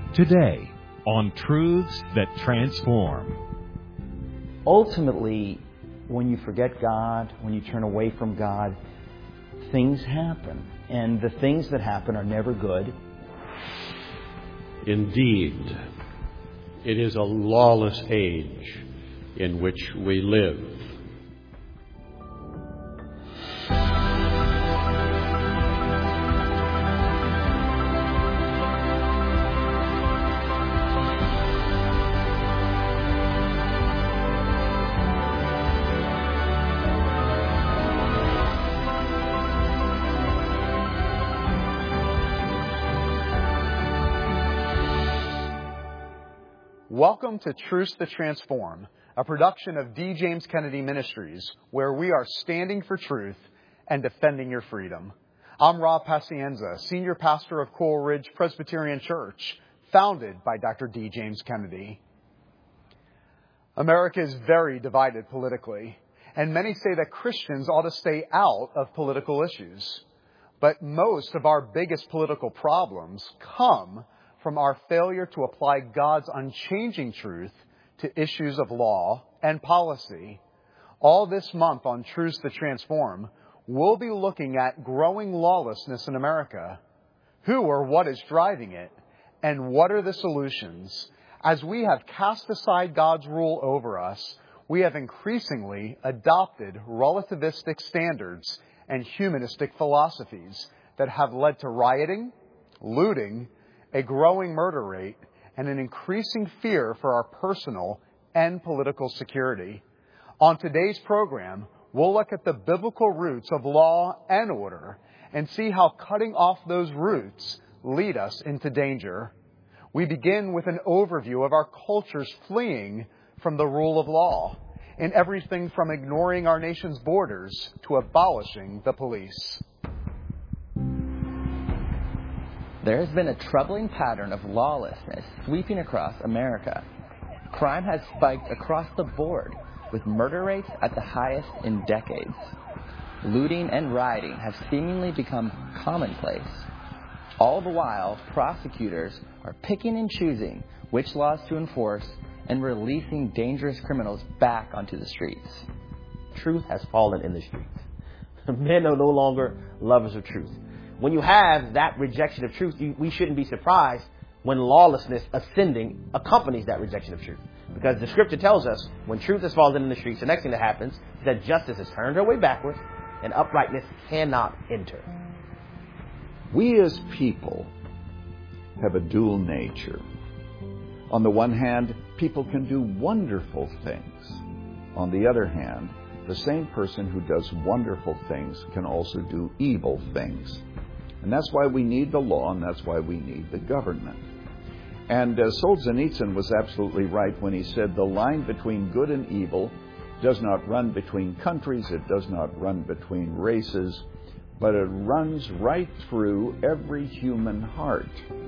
Today, on Truths That Transform. Ultimately, when you forget God, when you turn away from God, things happen. And the things that happen are never good. Indeed, it is a lawless age in which we live. Welcome to Truths That Transform, a production of D. James Kennedy Ministries, where we are standing for truth and defending your freedom. I'm Rob Pacienza, Senior Pastor of Coral Ridge Presbyterian Church, founded by Dr. D. James Kennedy. America is very divided politically, and many say that Christians ought to stay out of political issues. But most of our biggest political problems come from our failure to apply God's unchanging truth to issues of law and policy. All this month on Truths That Transform, we'll be looking at growing lawlessness in America. Who or what is driving it? And what are the solutions? As we have cast aside God's rule over us, we have increasingly adopted relativistic standards and humanistic philosophies that have led to rioting, looting, a growing murder rate, and an increasing fear for our personal and political security. On today's program, we'll look at the biblical roots of law and order and see how cutting off those roots lead us into danger. We begin with an overview of our culture's fleeing from the rule of law, in everything from ignoring our nation's borders to abolishing the police. There has been a troubling pattern of lawlessness sweeping across America. Crime has spiked across the board, with murder rates at the highest in decades. Looting and rioting have seemingly become commonplace. All the while, prosecutors are picking and choosing which laws to enforce and releasing dangerous criminals back onto the streets. Truth has fallen in the streets. Men are no longer lovers of truth. When you have that rejection of truth, we shouldn't be surprised when lawlessness ascending accompanies that rejection of truth. Because the scripture tells us when truth has fallen in the streets, the next thing that happens is that justice has turned her way backwards and uprightness cannot enter. We as people have a dual nature. On the one hand, people can do wonderful things. On the other hand, the same person who does wonderful things can also do evil things. And that's why we need the law, and that's why we need the government. And Solzhenitsyn was absolutely right when he said the line between good and evil does not run between countries, it does not run between races, but it runs right through every human heart.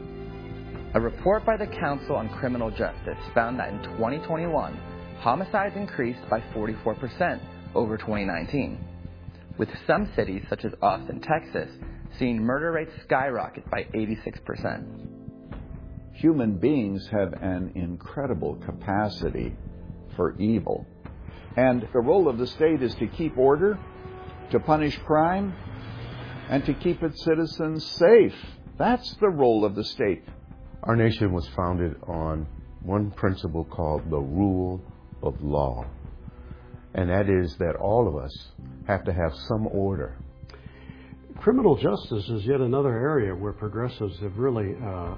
A report by the Council on Criminal Justice found that in 2021, homicides increased by 44% over 2019, with some cities, such as Austin, Texas, seeing murder rates skyrocket by 86%. Human beings have an incredible capacity for evil. And the role of the state is to keep order, to punish crime, and to keep its citizens safe. That's the role of the state. Our nation was founded on one principle called the rule of law. And that is that all of us have to have some order. Criminal justice is yet another area where progressives have really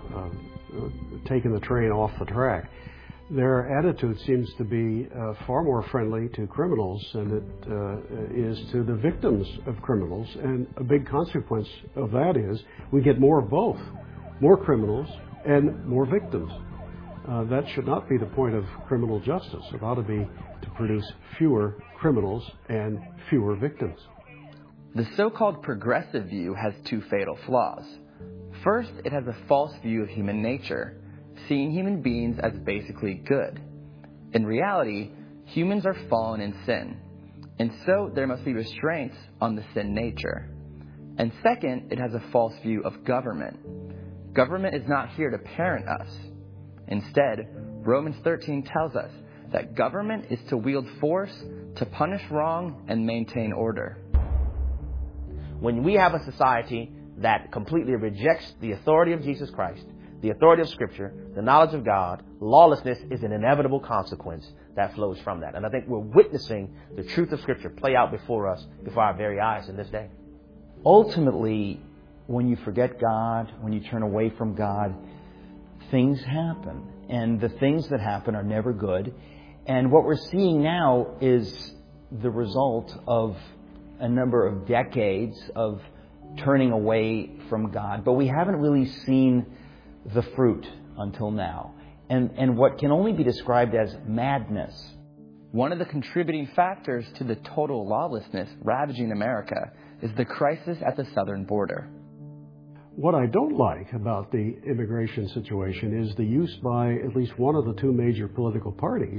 taken the train off the track. Their attitude seems to be far more friendly to criminals than it is to the victims of criminals. And a big consequence of that is we get more of both, more criminals and more victims. That should not be the point of criminal justice. It ought to be to produce fewer criminals and fewer victims. The so-called progressive view has two fatal flaws. First, it has a false view of human nature, seeing human beings as basically good. In reality, humans are fallen in sin, and so there must be restraints on the sin nature. And second, it has a false view of government. Government is not here to parent us. Instead, Romans 13 tells us that government is to wield force to punish wrong and maintain order. When we have a society that completely rejects the authority of Jesus Christ, the authority of Scripture, the knowledge of God, lawlessness is an inevitable consequence that flows from that. And I think we're witnessing the truth of Scripture play out before us, before our very eyes in this day. Ultimately, when you forget God, when you turn away from God, things happen. And the things that happen are never good. And what we're seeing now is the result of a number of decades of turning away from God. But we haven't really seen the fruit until now. And what can only be described as madness. One of the contributing factors to the total lawlessness ravaging America is the crisis at the southern border. What I don't like about the immigration situation is the use by at least one of the two major political parties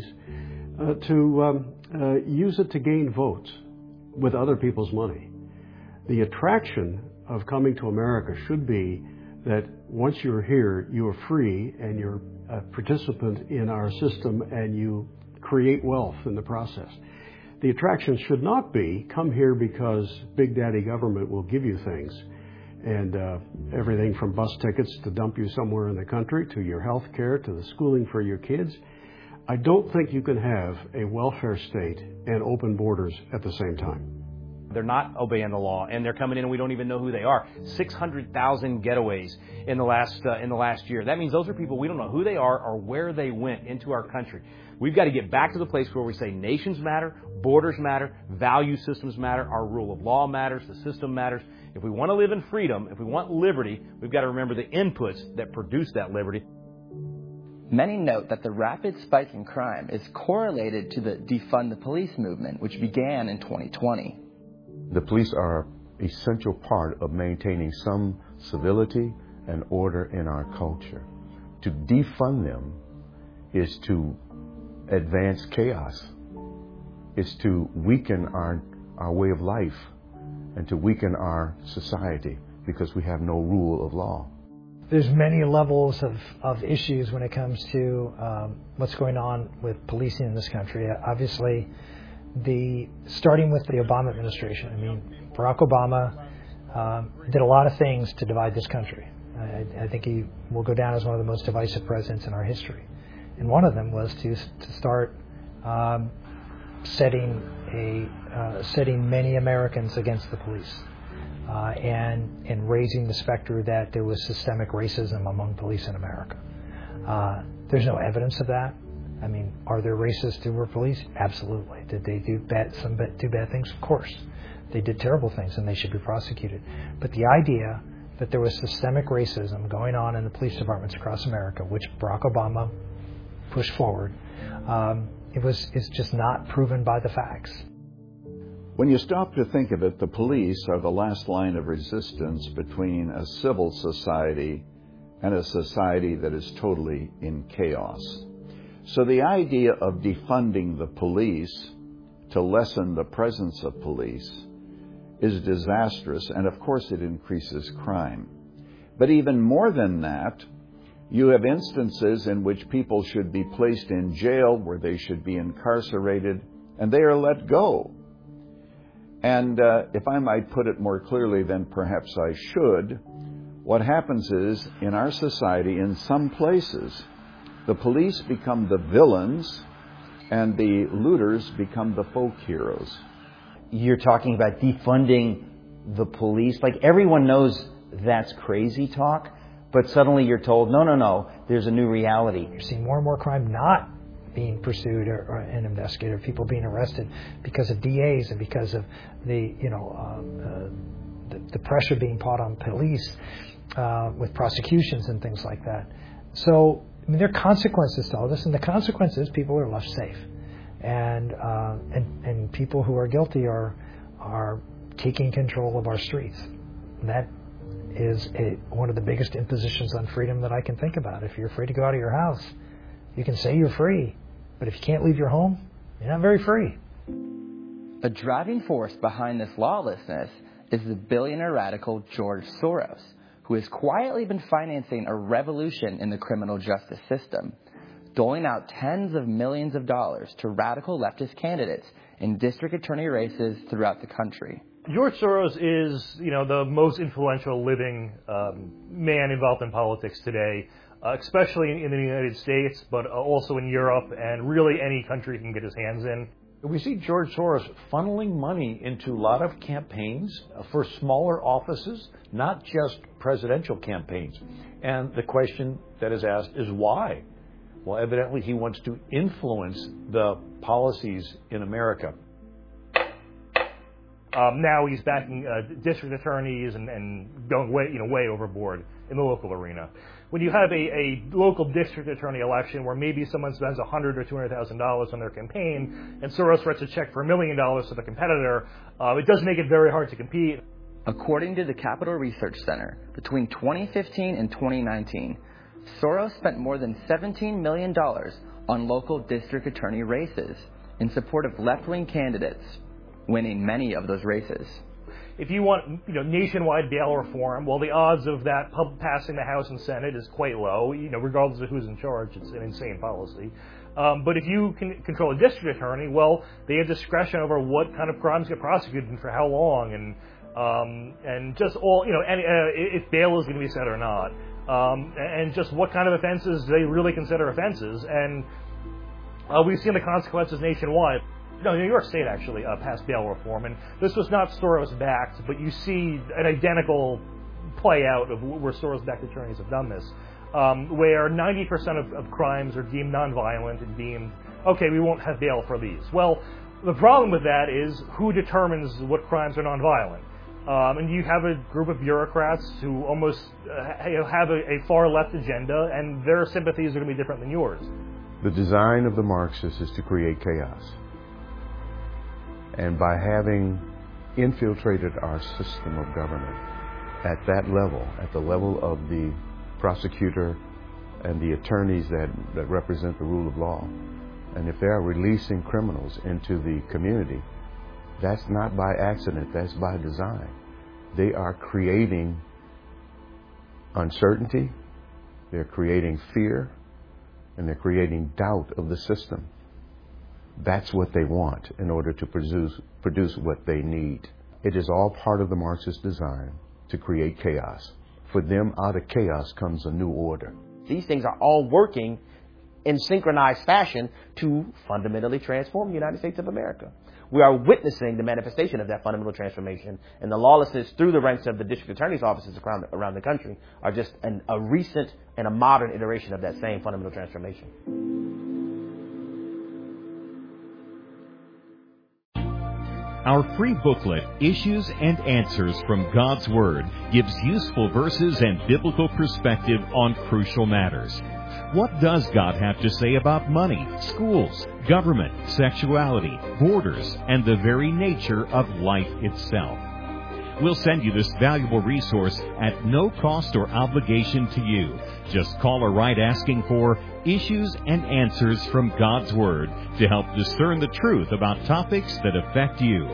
to use it to gain votes with other people's money. The attraction of coming to America should be that once you're here, you are free and you're a participant in our system and you create wealth in the process. The attraction should not be come here because Big Daddy government will give you things, and everything from bus tickets to dump you somewhere in the country to your health care to the schooling for your kids. I don't think you can have a welfare state and open borders at the same time. They're not obeying the law, and they're coming in and we don't even know who they are. 600,000 getaways in the last year. That means those are people we don't know who they are or where they went into our country. We've got to get back to the place where we say nations matter, borders matter, value systems matter, our rule of law matters, the system matters. If we want to live in freedom, if we want liberty, we've got to remember the inputs that produce that liberty. Many note that the rapid spike in crime is correlated to the defund the police movement, which began in 2020. The police are an essential part of maintaining some civility and order in our culture. To defund them is to advance chaos, is to weaken our way of life and to weaken our society because we have no rule of law. There's many levels of issues when it comes to what's going on with policing in this country. Obviously, starting with the Obama administration. I mean, Barack Obama did a lot of things to divide this country. I think he will go down as one of the most divisive presidents in our history. And one of them was to start setting many Americans against the police and raising the specter that there was systemic racism among police in America. There's no evidence of that. I mean, are there racists who were police? Absolutely. Did they do bad things? Of course. They did terrible things and they should be prosecuted. But the idea that there was systemic racism going on in the police departments across America, which Barack Obama pushed forward, it's just not proven by the facts. When you stop to think of it, the police are the last line of resistance between a civil society and a society that is totally in chaos. So the idea of defunding the police to lessen the presence of police is disastrous, and of course it increases crime. But even more than that, you have instances in which people should be placed in jail where they should be incarcerated, and they are let go. And if I might put it more clearly than perhaps I should, what happens is, in our society, in some places, the police become the villains and the looters become the folk heroes. You're talking about defunding the police. Like, everyone knows that's crazy talk, but suddenly you're told, no, there's a new reality. You're seeing more and more crime not being pursued or investigated, people being arrested because of DAs and because of the pressure being put on police with prosecutions and things like that. So, I mean, there are consequences to all this, and the consequence is people are left safe, and people who are guilty are taking control of our streets. And that is one of the biggest impositions on freedom that I can think about. If you're free to go out of your house, you can say you're free, but if you can't leave your home, you're not very free. A driving force behind this lawlessness is the billionaire radical George Soros, who has quietly been financing a revolution in the criminal justice system, doling out tens of millions of dollars to radical leftist candidates in district attorney races throughout the country. George Soros is, the most influential living man involved in politics today, especially in the United States, but also in Europe and really any country he can get his hands in. We see George Soros funneling money into a lot of campaigns for smaller offices, not just presidential campaigns. And the question that is asked is why? Well, evidently he wants to influence the policies in America. Now he's backing district attorneys and going way overboard in the local arena. When you have a local district attorney election where maybe someone spends $100,000 or $200,000 on their campaign, and Soros writes a check for $1 million to the competitor, it does make it very hard to compete. According to the Capital Research Center, between 2015 and 2019, Soros spent more than $17 million on local district attorney races in support of left-wing candidates, winning many of those races. If you want, nationwide bail reform, well, the odds of that passing the House and Senate is quite low. Regardless of who's in charge, it's an insane policy. But if you can control a district attorney, well, they have discretion over what kind of crimes get prosecuted and for how long, and just all, if bail is going to be set or not, and just what kind of offenses they really consider offenses, and we've seen the consequences nationwide. No, New York State actually passed bail reform, and this was not Soros-backed, but you see an identical play out of where Soros-backed attorneys have done this, where 90% of crimes are deemed nonviolent and deemed, okay, we won't have bail for these. Well, the problem with that is who determines what crimes are nonviolent? And you have a group of bureaucrats who almost have a far left agenda, and their sympathies are going to be different than yours. The design of the Marxists is to create chaos. And by having infiltrated our system of government at that level, at the level of the prosecutor and the attorneys that represent the rule of law, and if they are releasing criminals into the community, that's not by accident, that's by design. They are creating uncertainty, they're creating fear, and they're creating doubt of the system. That's what they want in order to produce what they need. It is all part of the Marxist design to create chaos. For them, out of chaos comes a new order. These things are all working in synchronized fashion to fundamentally transform the United States of America. We are witnessing the manifestation of that fundamental transformation, and the lawlessness through the ranks of the district attorney's offices around the country are just a recent and a modern iteration of that same fundamental transformation. Our free booklet, Issues and Answers from God's Word, gives useful verses and biblical perspective on crucial matters. What does God have to say about money, schools, government, sexuality, borders, and the very nature of life itself? We'll send you this valuable resource at no cost or obligation to you. Just call or write asking for Issues and Answers from God's Word to help discern the truth about topics that affect you.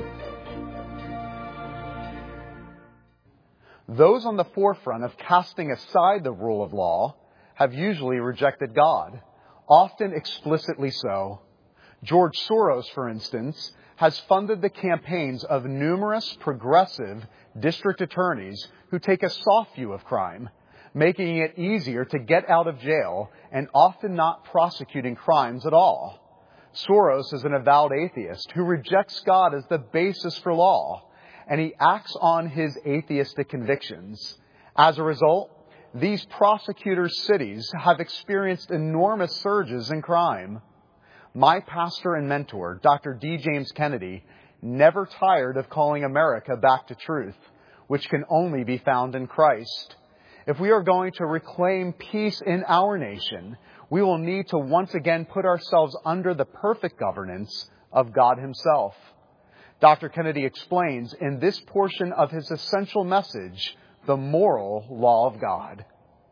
Those on the forefront of casting aside the rule of law have usually rejected God, often explicitly so. George Soros, for instance, has funded the campaigns of numerous progressive district attorneys who take a soft view of crime, making it easier to get out of jail and often not prosecuting crimes at all. Soros is an avowed atheist who rejects God as the basis for law, and he acts on his atheistic convictions. As a result, these prosecutors' cities have experienced enormous surges in crime. My pastor and mentor, Dr. D. James Kennedy, never tired of calling America back to truth, which can only be found in Christ. If we are going to reclaim peace in our nation, we will need to once again put ourselves under the perfect governance of God Himself. Dr. Kennedy explains in this portion of his essential message, the moral law of God.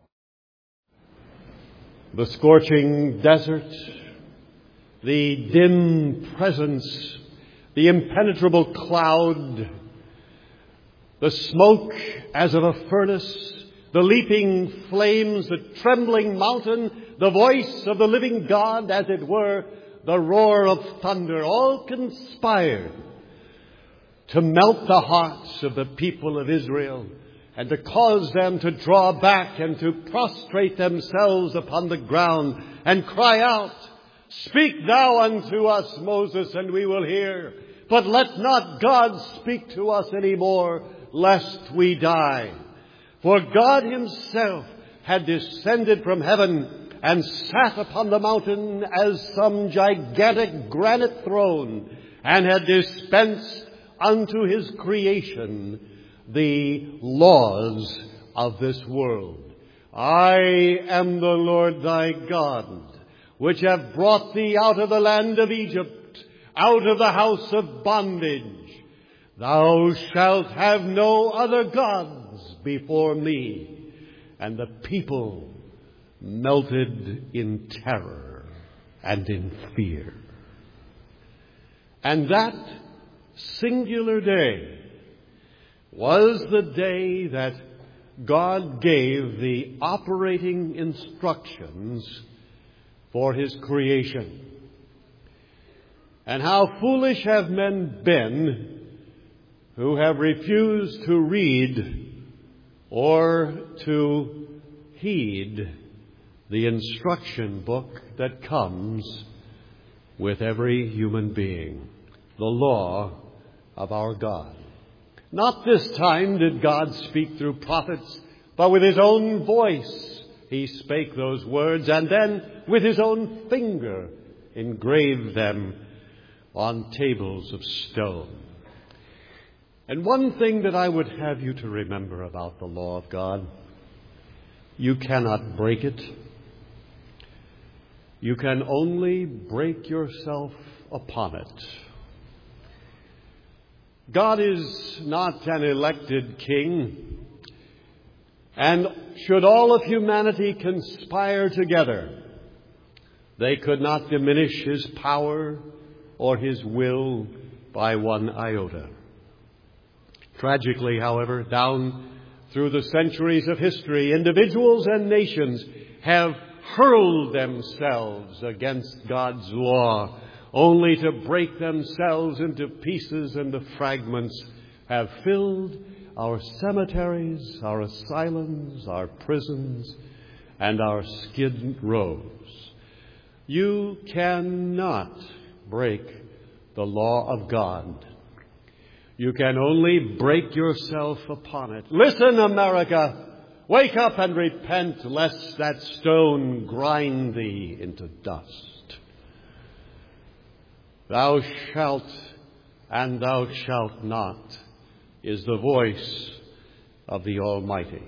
The scorching desert, the dim presence, the impenetrable cloud, the smoke as of a furnace, the leaping flames, the trembling mountain, the voice of the living God, as it were, the roar of thunder, all conspired to melt the hearts of the people of Israel and to cause them to draw back and to prostrate themselves upon the ground and cry out, "Speak thou unto us, Moses, and we will hear. But let not God speak to us any more, lest we die." For God himself had descended from heaven and sat upon the mountain as some gigantic granite throne, and had dispensed unto his creation the laws of this world. "I am the Lord thy God, which have brought thee out of the land of Egypt, out of the house of bondage. Thou shalt have no other gods before me." And the people melted in terror and in fear. And that singular day was the day that God gave the operating instructions for his creation. And how foolish have men been who have refused to read or to heed the instruction book that comes with every human being, the law of our God. Not this time did God speak through prophets, but with his own voice he spake those words, and then with his own finger engraved them on tables of stone. And one thing that I would have you to remember about the law of God: you cannot break it. You can only break yourself upon it. God is not an elected king, and should all of humanity conspire together, they could not diminish his power or his will by one iota. Tragically, however, down through the centuries of history, individuals and nations have hurled themselves against God's law, only to break themselves into pieces, and the fragments have filled our cemeteries, our asylums, our prisons, and our skid rows. You cannot break the law of God. You can only break yourself upon it. Listen, America, wake up and repent, lest that stone grind thee into dust. "Thou shalt and thou shalt not" is the voice of the Almighty.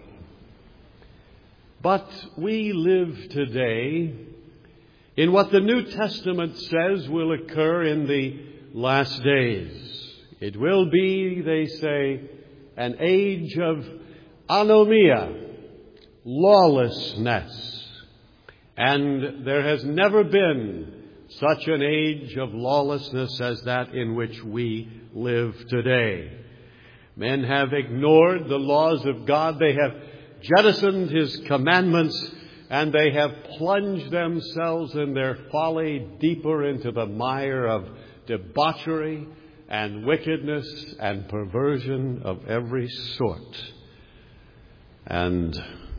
But we live today in what the New Testament says will occur in the last days. It will be, they say, an age of anomia, lawlessness. And there has never been such an age of lawlessness as that in which we live today. Men have ignored the laws of God. They have jettisoned his commandments, and they have plunged themselves in their folly deeper into the mire of debauchery and wickedness and perversion of every sort. And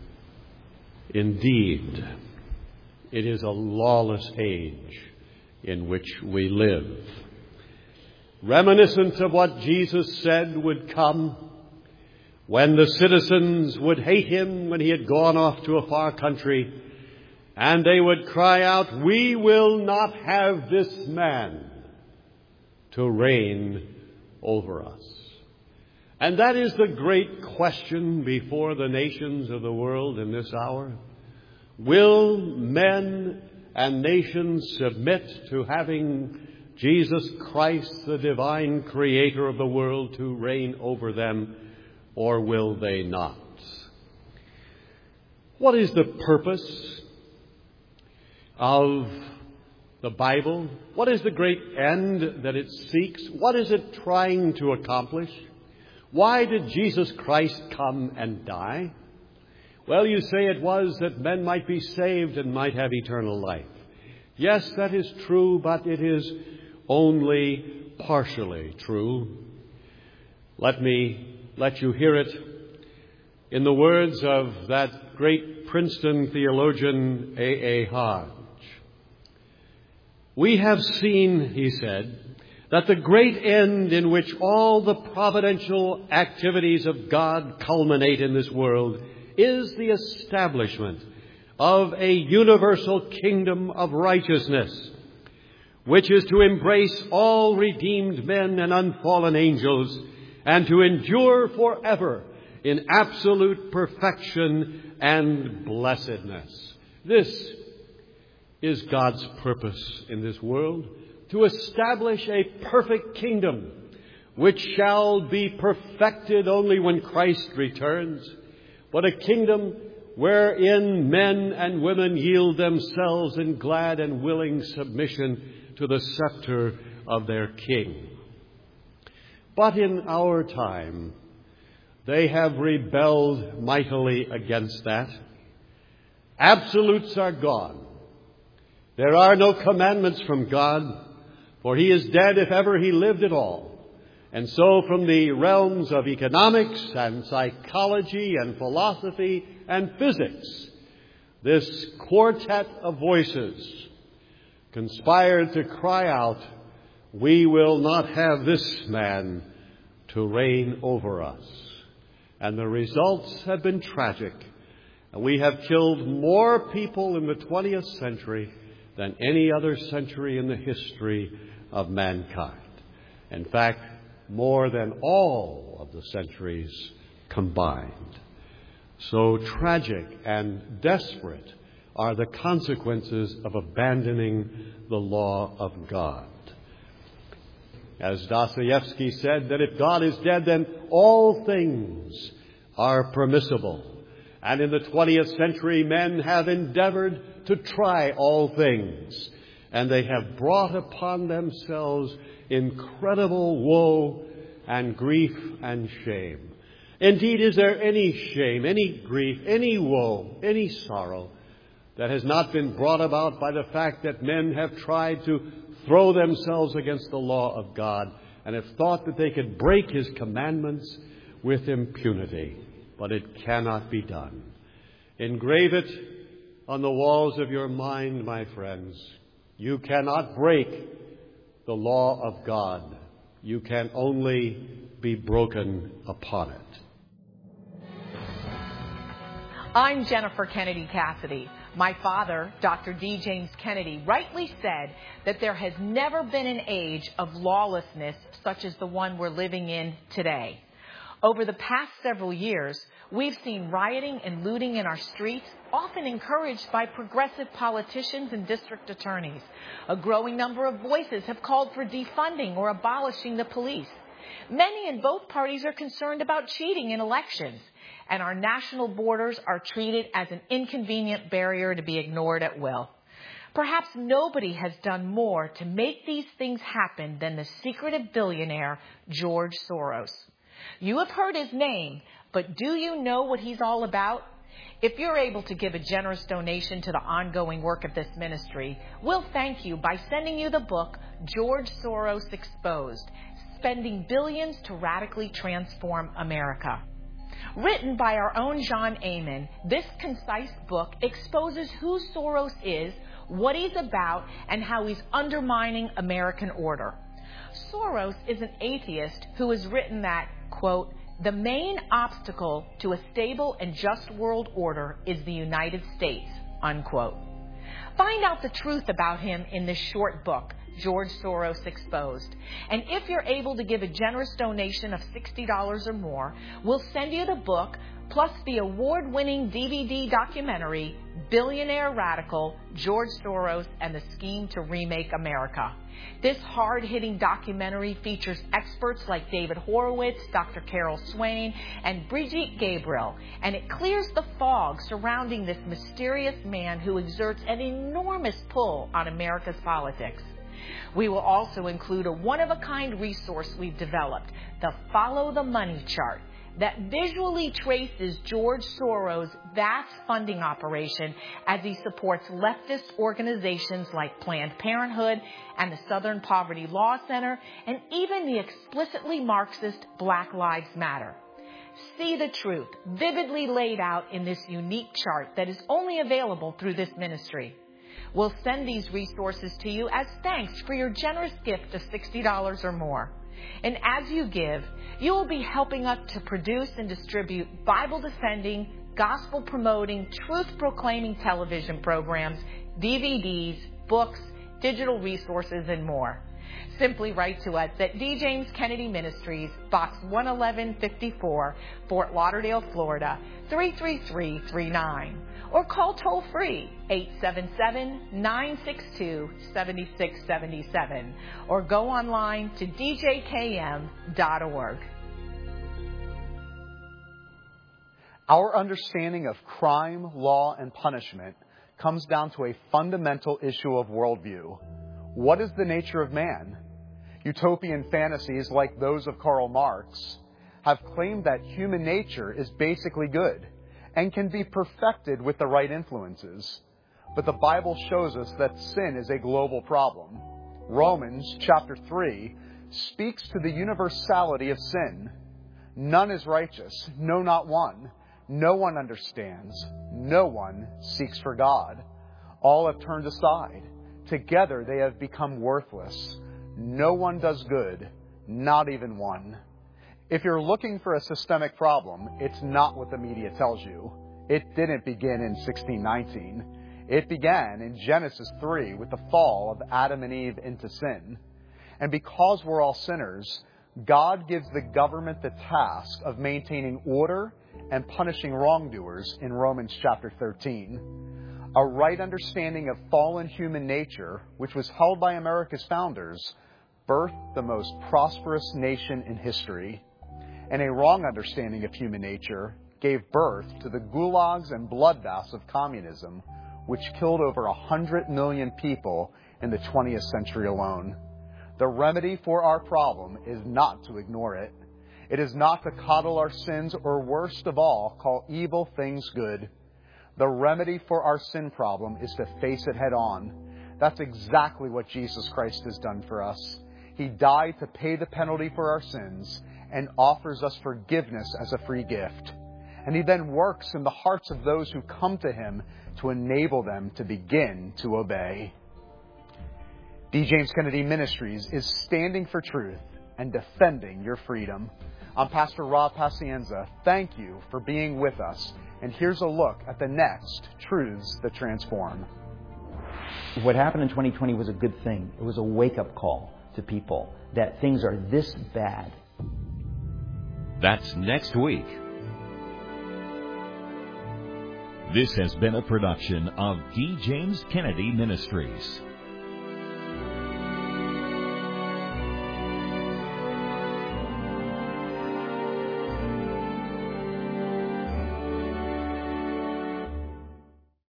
indeed, it is a lawless age in which we live. Reminiscent of what Jesus said would come when the citizens would hate him when he had gone off to a far country, and they would cry out, "We will not have this man to reign over us." And that is the great question before the nations of the world in this hour. Will men and nations submit to having Jesus Christ, the divine creator of the world, to reign over them, or will they not? What is the purpose of the Bible? What is the great end that it seeks? What is it trying to accomplish? Why did Jesus Christ come and die? Well, you say it was that men might be saved and might have eternal life. Yes, that is true, but it is only partially true. Let me let you hear it in the words of that great Princeton theologian, A.A. Hodge. We have seen, he said, that the great end in which all the providential activities of God culminate in this world is the establishment of a universal kingdom of righteousness, which is to embrace all redeemed men and unfallen angels and to endure forever in absolute perfection and blessedness. This is God's purpose in this world, to establish a perfect kingdom which shall be perfected only when Christ returns, but a kingdom wherein men and women yield themselves in glad and willing submission to the scepter of their King. But in our time, they have rebelled mightily against that. Absolutes are gone. There are no commandments from God, for he is dead if ever he lived at all. And so from the realms of economics and psychology and philosophy and physics, this quartet of voices conspired to cry out, "We will not have this man to reign over us." And the results have been tragic. And we have killed more people in the 20th century than any other century in the history of mankind. In fact, more than all of the centuries combined. So tragic and desperate are the consequences of abandoning the law of God. As Dostoevsky said, that if God is dead, then all things are permissible. And in the 20th century, men have endeavored to try all things, and they have brought upon themselves incredible woe and grief and shame. Indeed, is there any shame, any grief, any woe, any sorrow that has not been brought about by the fact that men have tried to throw themselves against the law of God and have thought that they could break his commandments with impunity? But it cannot be done. Engrave it on the walls of your mind, my friends. You cannot break the law of God. You can only be broken upon it. I'm Jennifer Kennedy Cassidy. My father, Dr. D. James Kennedy, rightly said that there has never been an age of lawlessness such as the one we're living in today. Over the past several years, we've seen rioting and looting in our streets, often encouraged by progressive politicians and district attorneys. A growing number of voices have called for defunding or abolishing the police. Many in both parties are concerned about cheating in elections, and our national borders are treated as an inconvenient barrier to be ignored at will. Perhaps nobody has done more to make these things happen than the secretive billionaire George Soros. You have heard his name, but do you know what he's all about? If you're able to give a generous donation to the ongoing work of this ministry, we'll thank you by sending you the book, George Soros Exposed, Spending Billions to Radically Transform America. Written by our own John Amen, this concise book exposes who Soros is, what he's about, and how he's undermining American order. Soros is an atheist who has written that, quote, "The main obstacle to a stable and just world order is the United States," unquote. Find out the truth about him in this short book, George Soros Exposed. And if you're able to give a generous donation of $60 or more, we'll send you the book plus the award-winning DVD documentary, Billionaire Radical, George Soros and the Scheme to Remake America. This hard-hitting documentary features experts like David Horowitz, Dr. Carol Swain, and Brigitte Gabriel, and it clears the fog surrounding this mysterious man who exerts an enormous pull on America's politics. We will also include a one-of-a-kind resource we've developed, the Follow the Money chart, that visually traces George Soros' vast funding operation as he supports leftist organizations like Planned Parenthood and the Southern Poverty Law Center, and even the explicitly Marxist Black Lives Matter. See the truth vividly laid out in this unique chart that is only available through this ministry. We'll send these resources to you as thanks for your generous gift of $60 or more. And as you give, you will be helping us to produce and distribute Bible-defending, gospel-promoting, truth-proclaiming television programs, DVDs, books, digital resources, and more. Simply write to us at D. James Kennedy Ministries, Box 11154, Fort Lauderdale, Florida, 33339. Or call toll-free 877-962-7677. Or go online to djkm.org. Our understanding of crime, law, and punishment comes down to a fundamental issue of worldview. What is the nature of man? Utopian fantasies like those of Karl Marx have claimed that human nature is basically good and can be perfected with the right influences. But the Bible shows us that sin is a global problem. Romans chapter 3 speaks to the universality of sin. None is righteous, no, not one. No one understands. No one seeks for God. All have turned aside. Together they have become worthless. No one does good, not even one. If you're looking for a systemic problem, it's not what the media tells you. It didn't begin in 1619. It began in Genesis 3 with the fall of Adam and Eve into sin. And because we're all sinners, God gives the government the task of maintaining order and punishing wrongdoers in Romans chapter 13. A right understanding of fallen human nature, which was held by America's founders, birthed the most prosperous nation in history. And a wrong understanding of human nature gave birth to the gulags and bloodbaths of communism, which killed over 100 million people in the 20th century alone. The remedy for our problem is not to ignore it. It is not to coddle our sins or, worst of all, call evil things good. The remedy for our sin problem is to face it head on. That's exactly what Jesus Christ has done for us. He died to pay the penalty for our sins and offers us forgiveness as a free gift. And He then works in the hearts of those who come to Him to enable them to begin to obey. D. James Kennedy Ministries is standing for truth and defending your freedom. I'm Pastor Rob Pacienza. Thank you for being with us. And here's a look at the next Truths That Transform. What happened in 2020 was a good thing. It was a wake-up call to people that things are this bad. That's next week. This has been a production of D. James Kennedy Ministries.